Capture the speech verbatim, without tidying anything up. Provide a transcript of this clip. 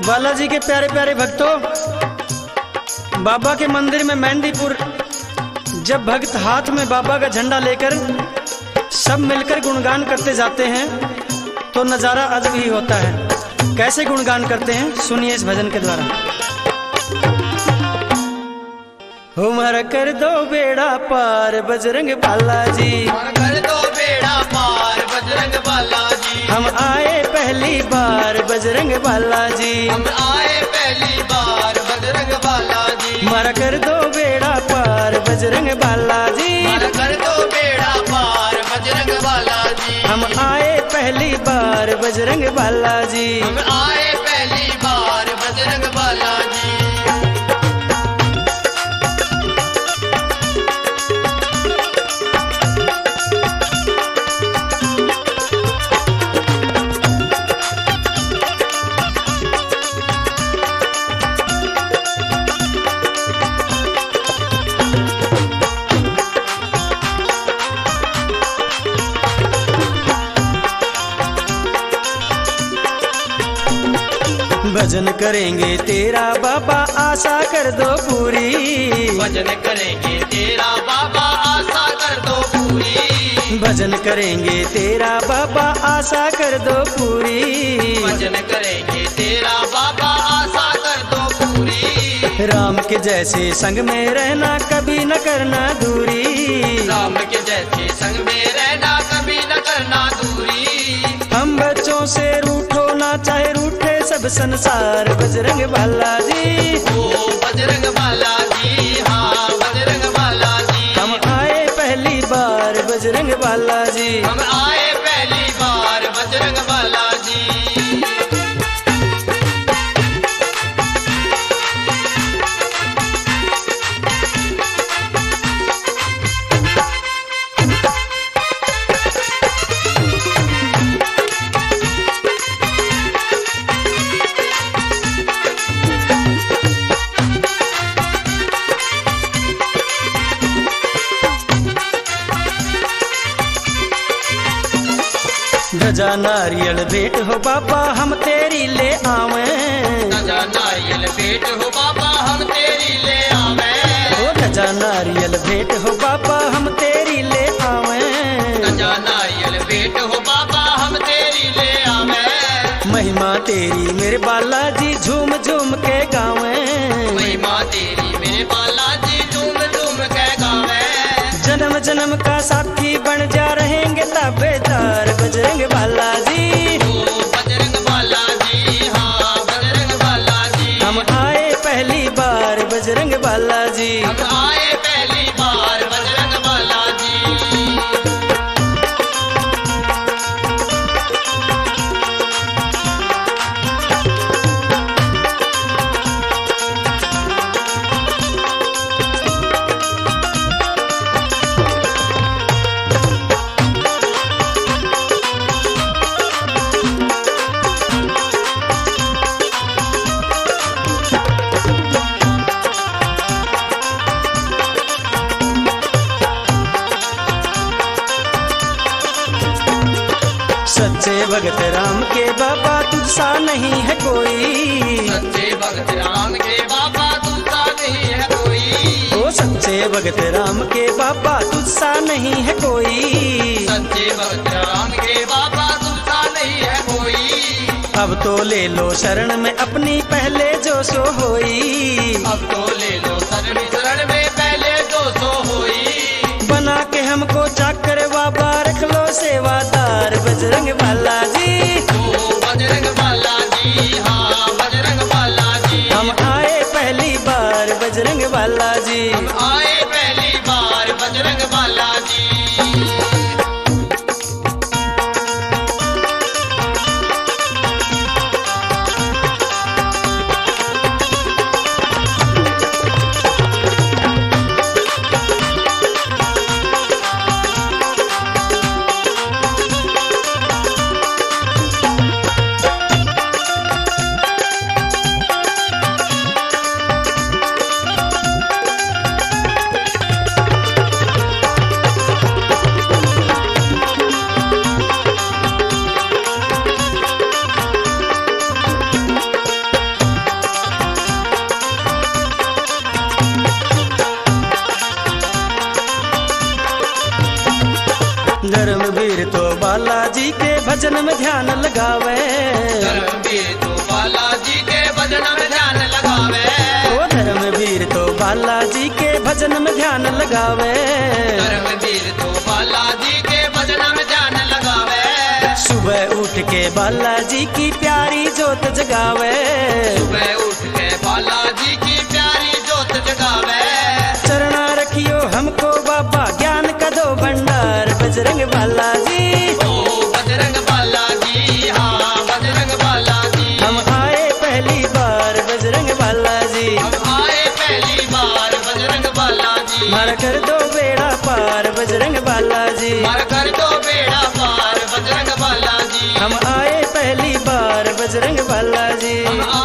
बालाजी के प्यारे प्यारे भक्तों, बाबा के मंदिर में मेहंदीपुर जब भक्त हाथ में बाबा का झंडा लेकर सब मिलकर गुणगान करते जाते हैं तो नजारा अजब ही होता है। कैसे गुणगान करते हैं सुनिए इस भजन के द्वारा। उमर कर दो बेड़ा पार बजरंग बालाजी, कर दो बेड़ा पार बजरंग बालाजी। हम आए पहली बार बजरंग बालाजी, हम आए पहली बार बजरंग बालाजी। मर कर दो बेड़ा पार बजरंग बालाजी, मर कर दो बेड़ा पार बजरंग बालाजी। हम आए पहली बार बजरंग बालाजी, हम आए पहली बार बजरंग बालाजी। भजन करेंगे तेरा बाबा आशा कर दो पूरी, भजन करेंगे तेरा बाबा आशा कर दो पूरी। भजन करेंगे तेरा बाबा आशा कर दो पूरी, भजन करेंगे तेरा बाबा आशा कर दो पूरी। राम के जैसे संग में रहना कभी न करना दूरी, राम के जैसे संग में रहना कभी न करना दूरी। हम बच्चों से रूठो ना चाहे रूठे सब संसार बजरंग बालाजी, ओ बजरंग बालाजी, हाँ बजरंग बालाजी। हम आए पहली बार बजरंग बालाजी, हम आए पहली बार बजरंग बालाजी। ध्वजा नारियल भेंट हो बाबा हम तेरी ले आवे, ध्वजा नारियल भेंट हो बाबा हम तेरी ले आवे। ओ ध्वजा नारियल भेंट हो बाबा हम तेरी ले आवे, ध्वजा नारियल भेंट हो बाबा हम तेरी ले आवे। महिमा तेरी मेरे बालाजी झूम झूम के गावे, महिमा तेरी मेरे बालाजी झूम झूम के गावे। जन्म जन्म का साथी बन जा रहेंगे ताबेदार बजरंग बालाजी, ओ बजरंग बालाजी, हाँ बजरंग बालाजी। हम आए पहली बार बजरंग बालाजी, हम आए पहली बार बजरंग बालाजी। सच्चे भगत राम के बाबा तुझसा नहीं है कोई, सच्चे भगत राम के बाबा तुझसा नहीं है कोई। ओ सच्चे भगत राम के बाबा तुझसा नहीं है कोई, सच्चे भगत राम के बाबा तुझसा नहीं है कोई। अब तो ले लो शरण में अपनी पहले जो सो होई, अब तो ले लो शरण शरण में पहले जो सो होई। बना के हमको चाकर बाबा रख लो सेवादार बजरंग बालाजी, ओ बजरंग बालाजी, हाँ बजरंग बालाजी। हम आए पहली बार बजरंग बालाजी, हम आए पहली बार बजरंग बालाजी। धर्मवीर तो बालाजी के भजन में ध्यान लगावे, धर्मवीर तो बालाजी के भजन में ध्यान लगावे, ओ धर्मवीर तो बालाजी के भजन में ध्यान लगावे, धर्मवीर तो बालाजी के भजन में ध्यान लगावे। सुबह उठ के बालाजी की प्यारी जोत जगावे, सुबह उठ के बालाजी की प्यारी जोत जगावे। चरणा रखियो हमको बाबा ज्ञान का दो भंडार, बजरंग बालाजी ओ बजरंग बालाजी, हाँ बजरंग बालाजी। हम आए पहली बार बजरंग बालाजी, हम आए पहली बार बजरंग बालाजी। मार कर दो बेड़ा पार बजरंग बालाजी, मार कर दो बेड़ा पार बजरंग बालाजी। हम आए पहली बार बजरंग बालाजी। हम